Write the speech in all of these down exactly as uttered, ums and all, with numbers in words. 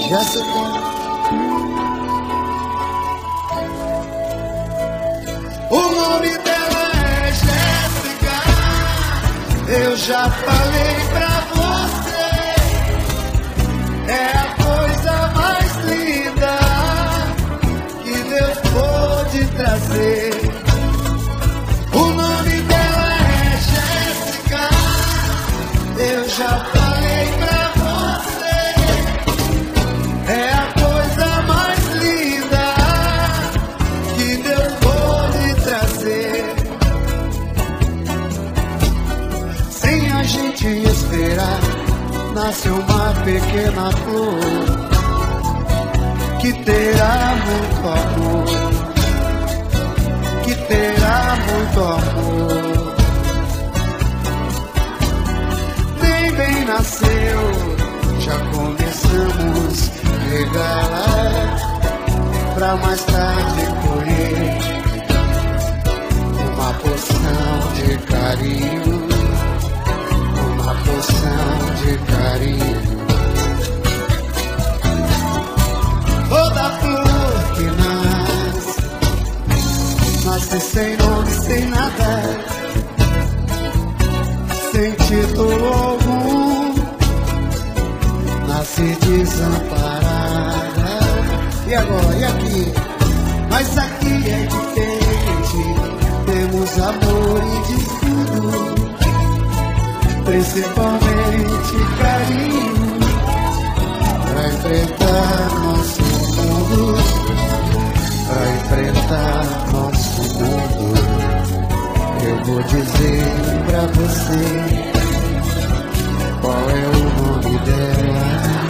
Jéssica. O nome dela é Jéssica. Eu já falei pra você, é a coisa mais linda que Deus pôde trazer. O nome dela é Jéssica. Eu já falei pra você, é a coisa mais linda que Deus pôde trazer. Sem a gente esperar, nasce uma pequena flor que terá muito amor, que terá muito amor. Nem bem nasceu, já começamos a regá-la pra mais tarde colher uma porção de carinho, uma porção de carinho. Toda flor que nasce, nasce sem nome, sem nada, sem título algum, nasce desamparada. E agora, e aqui? Mas aqui é diferente, temos amor e de tudo, principalmente carinho, pra enfrentar nosso mundo, pra enfrentar nosso mundo. Eu vou dizer pra você qual é o nome dela.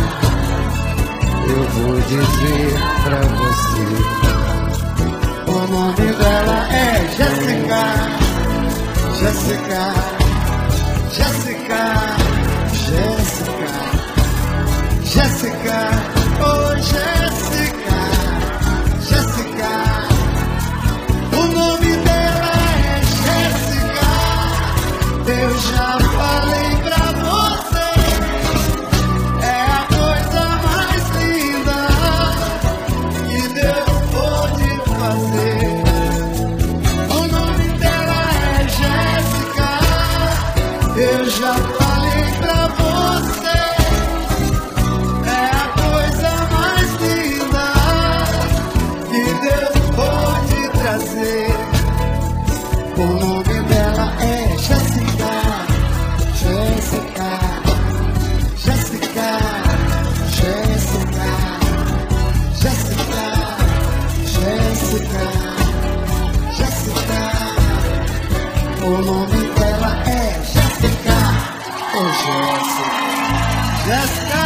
Eu vou dizer pra você, o nome dela é Jéssica. Jéssica, Jéssica, Jéssica, Jéssica, oh Jéssica, Jéssica. O nome dela é Jéssica. Eu já falei pra você, é a coisa mais linda que Deus pôde fazer. O nome dela é Jéssica. Eu já falei pra você, é a coisa mais linda que Deus pôde trazer. O nome dela é Jéssica. Jéssica, Jéssica, Jéssica, Jéssica, Jéssica, Jéssica. O nome dela é Jéssica. Oh, Jéssica, Jéssica.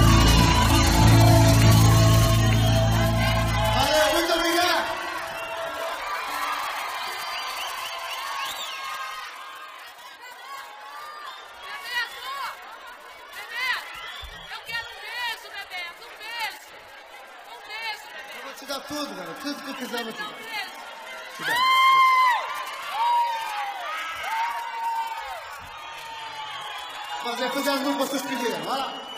Valeu, muito obrigado. Eu quero um beijo, Bebeto, um beijo. Um beijo, Eu Bebeto. vou te dar tudo, cara. Tudo que tu quiser eu vou te dar. Um beijo. Te dar. Fazer, fazer as mãos que vocês pediram. Vai lá.